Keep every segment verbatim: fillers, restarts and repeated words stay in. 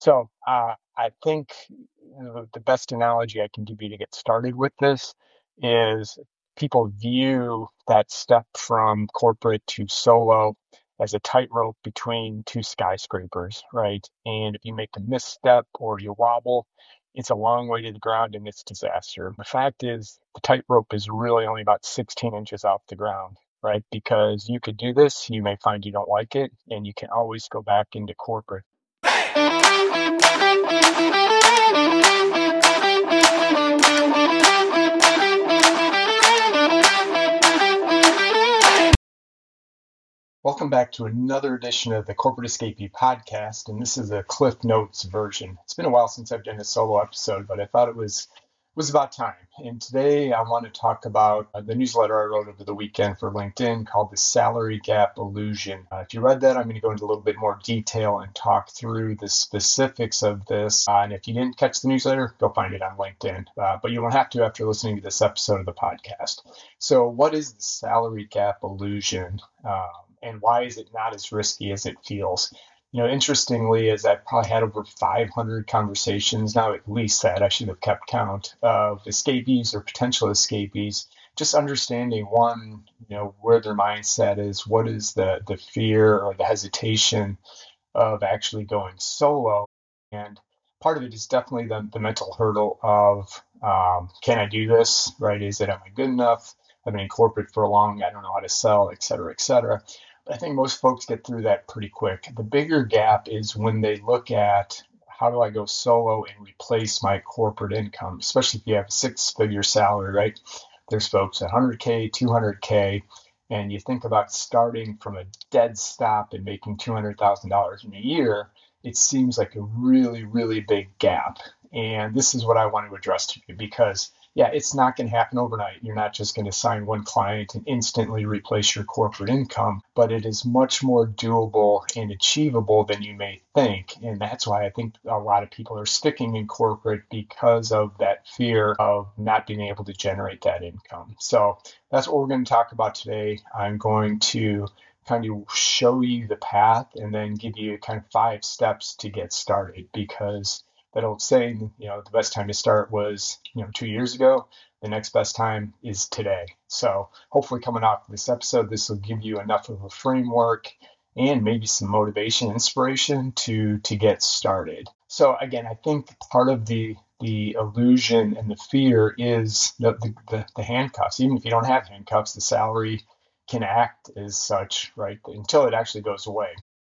So uh, I think the the best analogy I can give you to get started with this is people view that step from corporate to solo as a tightrope between two skyscrapers, right? And if you make a misstep or you wobble, it's a long way to the ground and it's disaster. The fact is, the tightrope is really only about sixteen inches off the ground, right? Because you could do this, you may find you don't like it, and you can always go back into corporate. Welcome back to another edition of the Corporate Escapee podcast, and this is a Cliff Notes version. It's been a while since I've done a solo episode, but I thought it was was about time. And today I want to talk about uh, the newsletter I wrote over the weekend for LinkedIn called The Salary Gap Illusion. Uh, if you read that, I'm going to go into a little bit more detail and talk through the specifics of this. Uh, and if you didn't catch the newsletter, go find it on LinkedIn. Uh, but you won't have to after listening to this episode of the podcast. So what is the salary gap illusion? Um, and why is it not as risky as it feels? You know, interestingly, as I've probably had over five hundred conversations now, at least that I should have kept count of escapees or potential escapees, just understanding one, you know, where their mindset is, what is the the fear or the hesitation of actually going solo, and part of it is definitely the the mental hurdle of um, can I do this, right? Is it am I good enough? I've been in corporate for long, I don't know how to sell, et cetera, et cetera. I think most folks get through that pretty quick. The bigger gap is when they look at how do I go solo and replace my corporate income, especially if you have a six-figure salary, right? There's folks at one hundred K, two hundred K, and you think about starting from a dead stop and making two hundred thousand dollars in a year, it seems like a really, really big gap. And this is what I want to address to you because yeah, it's not going to happen overnight. You're not just going to sign one client and instantly replace your corporate income, but it is much more doable and achievable than you may think. And that's why I think a lot of people are sticking in corporate because of that fear of not being able to generate that income. So that's what we're going to talk about today. I'm going to kind of show you the path and then give you kind of five steps to get started because that old saying, you know, the best time to start was, you know, two years ago. The next best time is today. So hopefully coming off this episode, this will give you enough of a framework and maybe some motivation, inspiration to to get started. So again, I think part of the the illusion and the fear is the, the, the, the handcuffs. Even if you don't have handcuffs, the salary can act as such, right, until it actually goes away.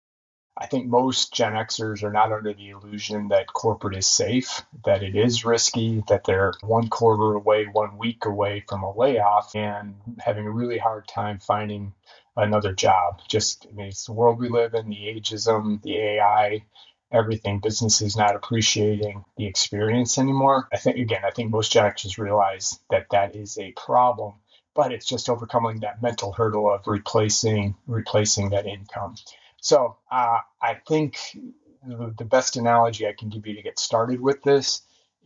I think most Gen Xers are not under the illusion that corporate is safe, that it is risky, that they're one quarter away, one week away from a layoff and having a really hard time finding another job. Just, I mean, it's the world we live in, the ageism, the A I, everything. Businesses not appreciating the experience anymore. I think, again, I think most Gen Xers realize that that is a problem, but it's just overcoming that mental hurdle of replacing replacing that income. So uh, I think the best analogy I can give you to get started with this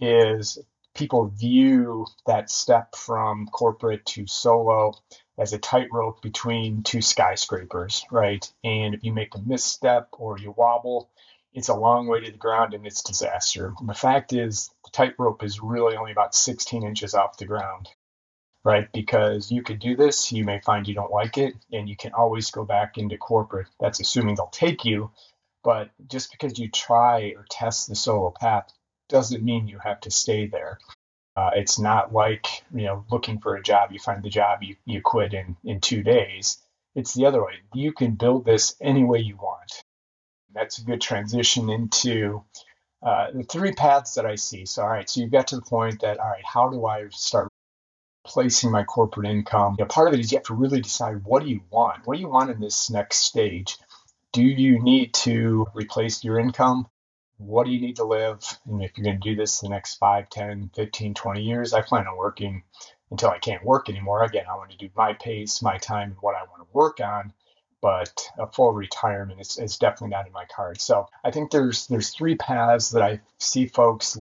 is people view that step from corporate to solo as a tightrope between two skyscrapers, right? And if you make a misstep or you wobble, it's a long way to the ground and it's disaster. The fact is, the tightrope is really only about sixteen inches off the ground, right? Because you could do this, you may find you don't like it, and you can always go back into corporate. That's assuming they'll take you. But just because you try or test the solo path doesn't mean you have to stay there. Uh, it's not like, you know, looking for a job, you find the job, you, you quit in, in two days. It's the other way. You can build this any way you want. That's a good transition into uh, the three paths that I see. So, all right, so you got to the point that, all right, how do I start placing my corporate income? You know, part of it is you have to really decide, what do you want? What do you want in this next stage? Do you need to replace your income? What do you need to live? And if you're going to do this the next five, ten, fifteen, twenty years, I plan on working until I can't work anymore. Again, I want to do my pace, my time, and what I want to work on. But a full retirement is, is definitely not in my cards. So I think there's there's three paths that I see folks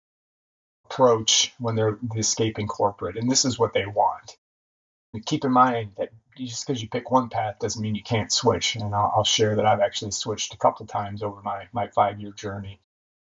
approach when they're escaping corporate, and this is what they want. And keep in mind that just because you pick one path doesn't mean you can't switch. And I'll, I'll share that I've actually switched a couple times over my, my five-year journey.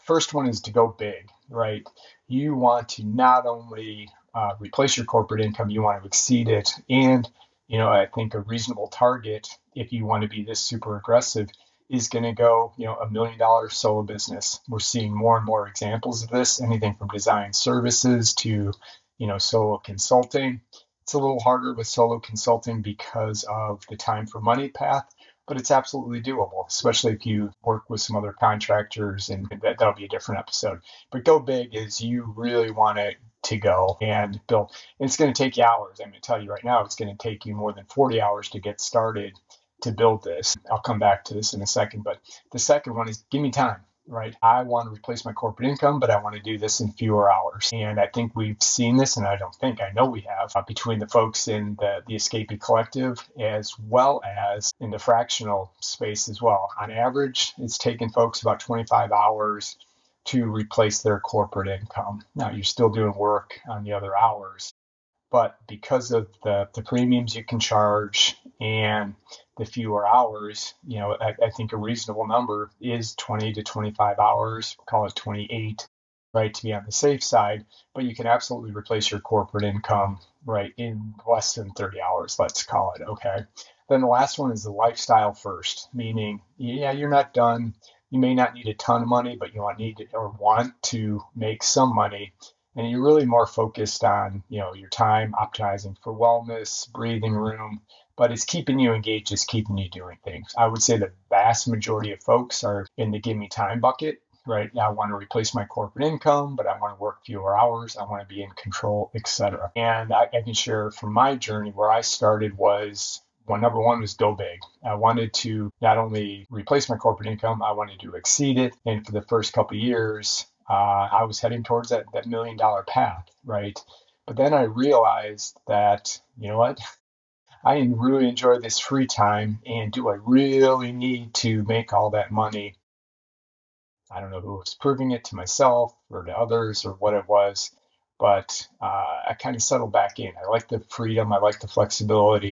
first one is to go big, right? You want to not only uh, replace your corporate income, you want to exceed it. And, you know, I think a reasonable target, if you want to be this super aggressive, is going to go, you know, a million dollar solo business. We're seeing more and more examples of this, anything from design services to, you know, solo consulting. It's a little harder with solo consulting because of the time for money path, but it's absolutely doable, especially if you work with some other contractors, and that, that'll be a different episode. But go big is you really want it to go and build. And it's going to take you hours. I'm going to tell you right now, it's going to take you more than forty hours to get started to build this. I'll come back to this in a second, but the second one is give me time, right? I want to replace my corporate income, but I want to do this in fewer hours. And I think we've seen this, and I don't think, I know we have, uh, between the folks in the, the Escapee Collective, as well as in the fractional space as well. On average, it's taken folks about twenty-five hours to replace their corporate income. Now, you're still doing work on the other hours, but because of the, the premiums you can charge and the fewer hours, you know, I, I think a reasonable number is twenty to twenty-five hours, call it twenty-eight, right, to be on the safe side. But you can absolutely replace your corporate income, right, in less than thirty hours, let's call it, okay? Then the last one is the lifestyle first, meaning, yeah, you're not done. You may not need a ton of money, but you want need or want to make some money. And you're really more focused on, you know, your time, optimizing for wellness, breathing room, but it's keeping you engaged, it's keeping you doing things. I would say the vast majority of folks are in the give me time bucket, right? I want to replace my corporate income, but I want to work fewer hours. I want to be in control, et cetera. And I, I can share from my journey where I started was, well, number one was go big. I wanted to not only replace my corporate income, I wanted to exceed it. And for the first couple of years, uh, I was heading towards that, that million dollar path, right? But then I realized that, you know what? I really enjoy this free time. And do I really need to make all that money? I don't know who was proving it, to myself or to others or what it was. But uh, I kind of settled back in. I like the freedom. I like the flexibility.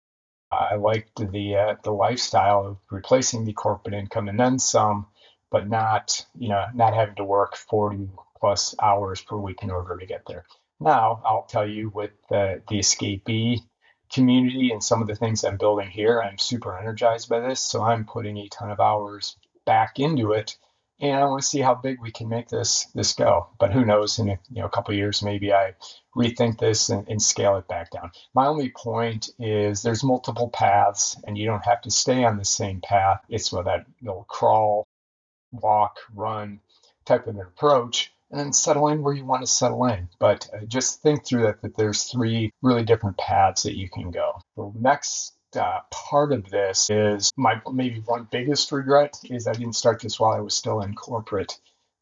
I liked the uh, the lifestyle of replacing the corporate income and then some, but not, you know, not having to work forty plus hours per week in order to get there. Now, I'll tell you, with the, the Escapee community and some of the things I'm building here, I'm super energized by this. So I'm putting a ton of hours back into it, and I want to see how big we can make this this go. But who knows? In a, you know, a couple of years, maybe I rethink this and, and scale it back down. My only point is there's multiple paths, and you don't have to stay on the same path. It's with that little crawl, walk, run type of an approach, and then settle in where you want to settle in. But uh, just think through that, that there's three really different paths that you can go. The next uh, part of this is my maybe one biggest regret is I didn't start this while I was still in corporate,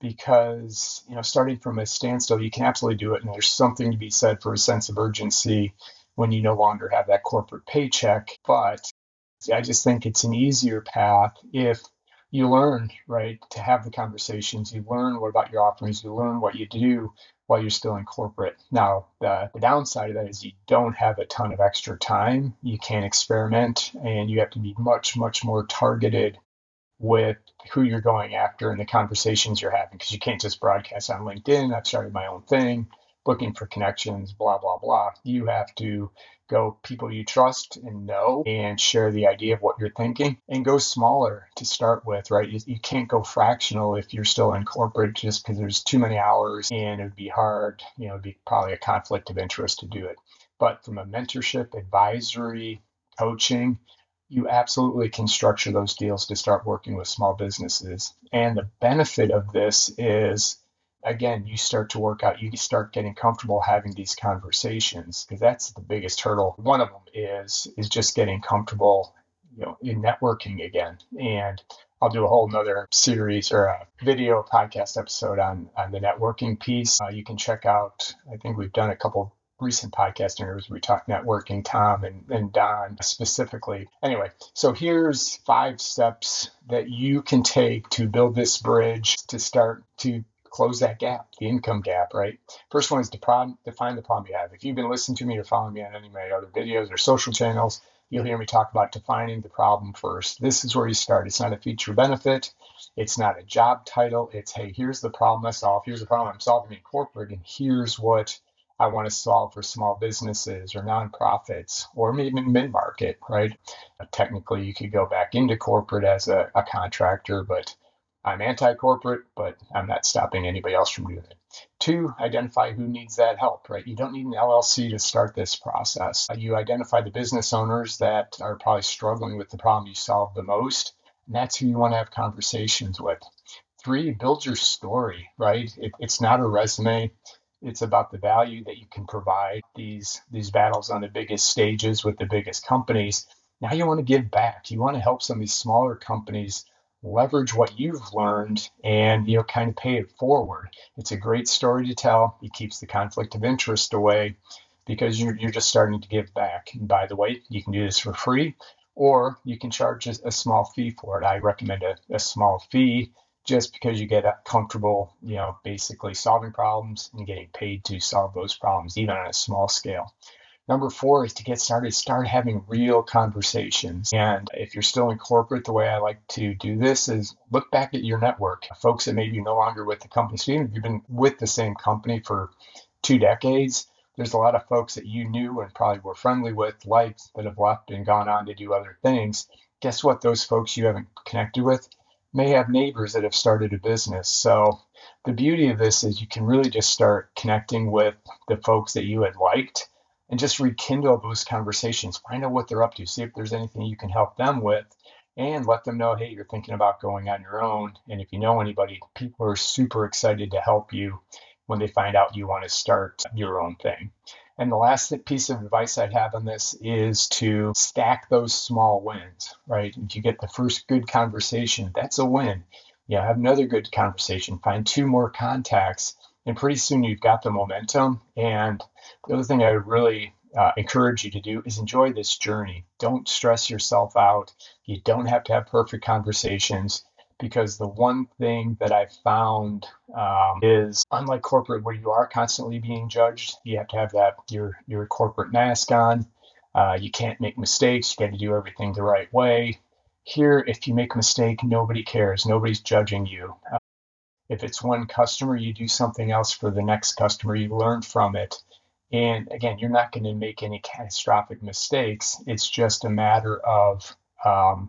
because, you know, starting from a standstill, you can absolutely do it. And there's something to be said for a sense of urgency when you no longer have that corporate paycheck. But I just think it's an easier path if you learn, right, to have the conversations. You learn what about your offerings. You learn what you do while you're still in corporate. Now, the, the downside of that is you don't have a ton of extra time. You can't experiment, and you have to be much, much more targeted with who you're going after and the conversations you're having, because you can't just broadcast on LinkedIn. I've started my own thing, looking for connections, blah, blah, blah. You have to go people you trust and know and share the idea of what you're thinking, and go smaller to start with, right? You, you can't go fractional if you're still in corporate, just because there's too many hours and it would be hard, you know, it'd be probably a conflict of interest to do it. But from a mentorship, advisory, coaching, you absolutely can structure those deals to start working with small businesses. And the benefit of this is, again, you start to work out, you start getting comfortable having these conversations, because that's the biggest hurdle. One of them is is just getting comfortable, you know, in networking again. And I'll do a whole nother series or a video podcast episode on, on the networking piece. Uh, you can check out, I think we've done a couple recent podcast interviews where we talk networking, Tom and, and Don specifically. Anyway, so here's five steps that you can take to build this bridge to start to close that gap, the income gap, right? First one is to pro- define the problem you have. If you've been listening to me or following me on any of my other videos or social channels, you'll hear me talk about defining the problem first. This is where you start. It's not a feature benefit. It's not a job title. It's, hey, here's the problem I solve. Here's the problem I'm solving in corporate, and here's what I want to solve for small businesses or nonprofits or maybe mid-market, right? Technically, you could go back into corporate as a, a contractor, but I'm anti-corporate, but I'm not stopping anybody else from doing it. Two, identify who needs that help, right? You don't need an L L C to start this process. You identify the business owners that are probably struggling with the problem you solve the most, and that's who you want to have conversations with. Three, build your story, right? It, it's not a resume. It's about the value that you can provide these these battles on the biggest stages with the biggest companies. Now you want to give back. You want to help some of these smaller companies leverage what you've learned and you know kind of pay it forward. It's a great story to tell. It keeps the conflict of interest away because you're you're just starting to give back. And by the way, you can do this for free or you can charge a, a small fee for it. I recommend a, a small fee just because you get comfortable, you know, basically solving problems and getting paid to solve those problems, even on a small scale. Number four is to get started, start having real conversations. And if you're still in corporate, the way I like to do this is look back at your network, folks that maybe no longer with the company. So even if you've been with the same company for two decades, there's a lot of folks that you knew and probably were friendly with, liked, that have left and gone on to do other things. Guess what? Those folks you haven't connected with may have neighbors that have started a business. So the beauty of this is you can really just start connecting with the folks that you had liked and just rekindle those conversations. Find out what they're up to, see if there's anything you can help them with, and let them know, hey, you're thinking about going on your own. And if you know anybody, people are super excited to help you when they find out you want to start your own thing. And the last piece of advice I'd have on this is to stack those small wins, right? If you get the first good conversation, that's a win. You know, have another good conversation, find two more contacts, and pretty soon you've got the momentum. And the other thing I would really uh, encourage you to do is enjoy this journey. Don't stress yourself out. You don't have to have perfect conversations because the one thing that I've found um, is unlike corporate where you are constantly being judged, you have to have that your your corporate mask on. Uh, you can't make mistakes. You got to do everything the right way. Here, if you make a mistake, nobody cares. Nobody's judging you. Uh, if it's one customer, you do something else for the next customer. You learn from it. And again, you're not going to make any catastrophic mistakes. It's just a matter of um,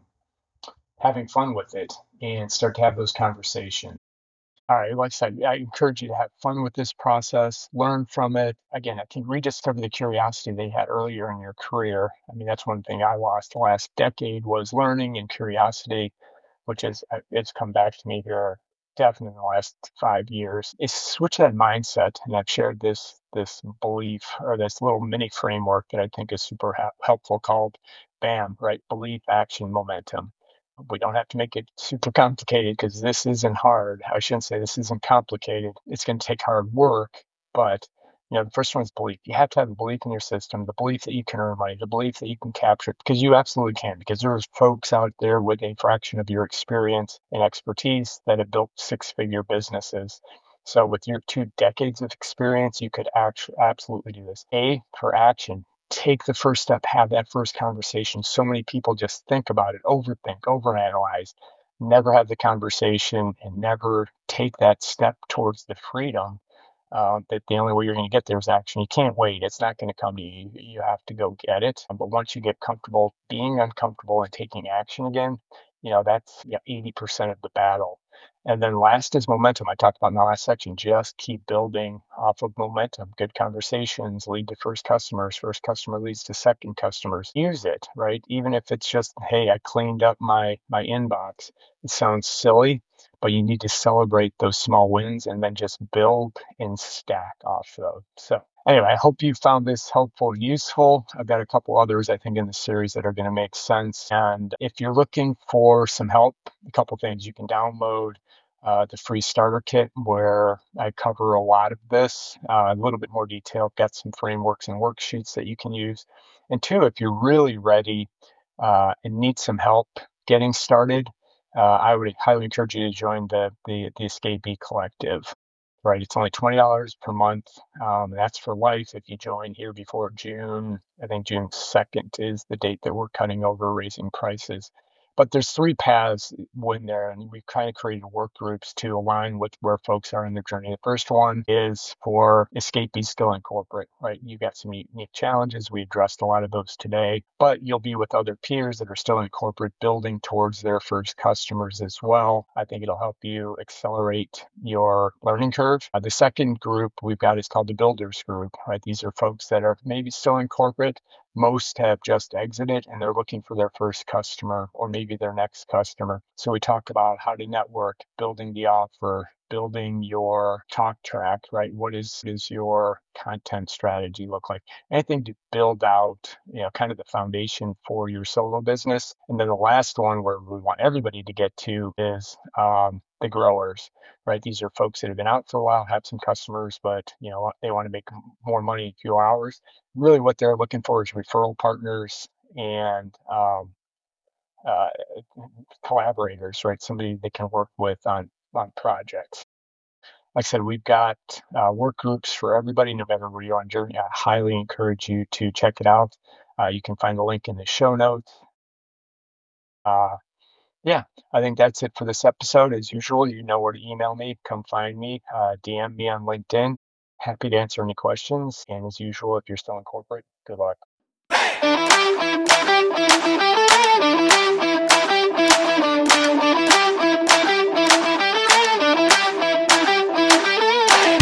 having fun with it and start to have those conversations. All right, like I said, I encourage you to have fun with this process, learn from it. Again, I think rediscover the curiosity they had earlier in your career. I mean, that's one thing I lost the last decade was learning and curiosity, which is uh, it's come back to me here definitely in the last five years. Is switch that mindset, and I've shared this this belief or this little mini framework that I think is super ha- helpful called BAM, right? Belief, action, momentum. We don't have to make it super complicated because this isn't hard. I shouldn't say this isn't complicated. It's going to take hard work, but you know, the first one is belief. You have to have a belief in your system, the belief that you can earn money, the belief that you can capture it, because you absolutely can. Because there's folks out there with a fraction of your experience and expertise that have built six-figure businesses. So with your two decades of experience, you could actually absolutely do this. A for action. Take the first step, have that first conversation. So many people just think about it, overthink, overanalyze, never have the conversation, and never take that step towards the freedom uh, that the only way you're going to get there is action. You can't wait. It's not going to come to you. You have to go get it. But once you get comfortable being uncomfortable and taking action again, you know, that's yeah, eighty percent of the battle. And then last is momentum. I talked about in the last section. Just keep building off of momentum. Good conversations lead to first customers. First customer leads to second customers. Use it, right? Even if it's just, hey, I cleaned up my my inbox. It sounds silly, but you need to celebrate those small wins and then just build and stack off those. So anyway, I hope you found this helpful, useful. I've got a couple others I think in the series that are going to make sense. And if you're looking for some help, a couple things you can download. Uh, the free starter kit where I cover a lot of this, uh, a little bit more detail, got some frameworks and worksheets that you can use. And two, if you're really ready uh, and need some help getting started, uh, I would highly encourage you to join the the, the Escapee Collective. Right, it's only twenty dollars per month. Um, that's for life if you join here before June. I think June second is the date that we're cutting over raising prices. But there's three paths when there, and we've kind of created work groups to align with where folks are in their journey. The first one is for escapees still in corporate, right? You've got some unique challenges. We addressed a lot of those today, but you'll be with other peers that are still in corporate building towards their first customers as well. I think it'll help you accelerate your learning curve. Uh, the second group we've got is called the Builders Group, right? These are folks that are maybe still in corporate. Most have just exited and they're looking for their first customer or maybe their next customer. So we talk about how to network, building the offer, building your talk track, right? What is is your content strategy look like? Anything to build out, you know, kind of the foundation for your solo business. And then the last one where we want everybody to get to is um, the growers, right? These are folks that have been out for a while, have some customers, but you know they want to make more money in few hours. Really, what they're looking for is referral partners and um, uh, collaborators, right? Somebody they can work with on on projects. Like I said, we've got uh, work groups for everybody, no matter where you are on journey. I highly encourage you to check it out. Uh, you can find the link in the show notes. Uh, yeah, I think that's it for this episode. As usual, you know where to email me. Come find me, uh, D M me on LinkedIn. Happy to answer any questions. And as usual, if you're still in corporate, good luck.